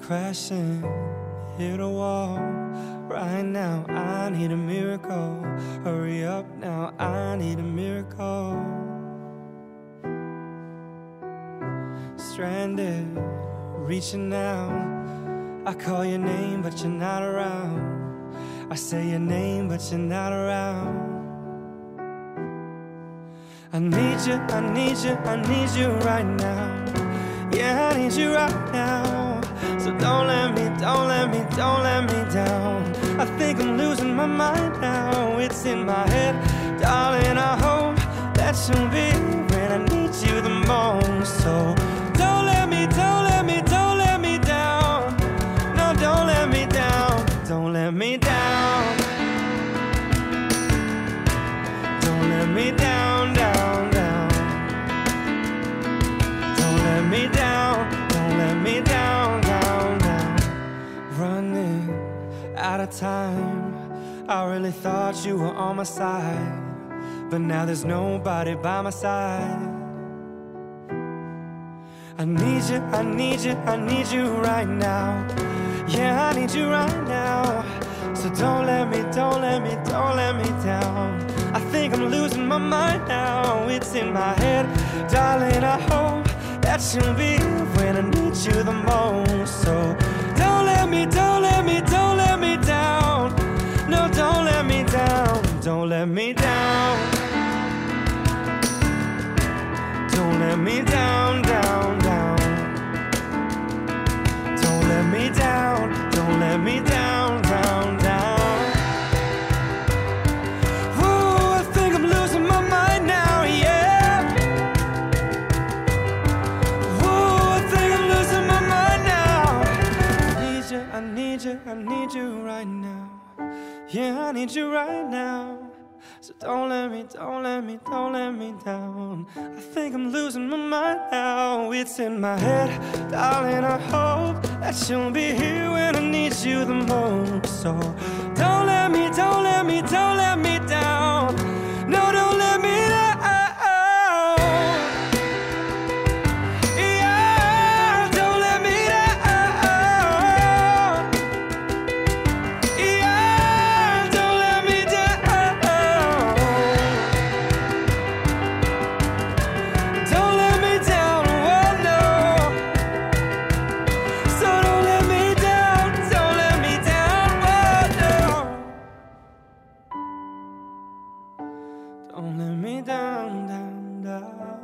crashing, hit a wall. Right now, I need a miracle. Hurry up now, I need a miracle. Stranded, reaching out. I call your name, but you're not around. I say your name, but you're not around. I need you, I need you, I need you right now. Yeah, I need you right now. So don't let me, don't let me, don't let me down. I think I'm losing my mind now. It's in my head, darling, I hope that you'll be when I need you the most. So don't let me, don't let me, don't let me down. No, don't let me down, don't let me down. Don't let me down, down, down. Don't let me down, don't let me down, down, down. Running out of time. I really thought you were on my side, but now there's nobody by my side. I need you, I need you, I need you right now. Yeah, I need you right now. So don't let me, don't let me, don't let me down. I think I'm losing my mind now. It's in my head, darling, I hope that you'll be when I need you the most. So don't let me, don't let me, don't let me down. No, don't let me down, don't let me down. Don't let me down, down, down. Don't let me down, don't let me down, down, down. Whoa, I think I'm losing my mind now, yeah. Whoa, I think I'm losing my mind now. I need you, I need you, I need you right now. Yeah, I need you right now. So don't let me, don't let me, don't let me down. I think I'm losing my mind now. It's in my head, darling, I hope that you'll be here when I need you the most. So don't let me, don't let me, don't let me down. No, don't let me down. Yeah, don't let me down. Yeah, don't let me down. Don't let me down, oh no. So don't let me down, don't let me down, oh no. Don't let me down, down, down.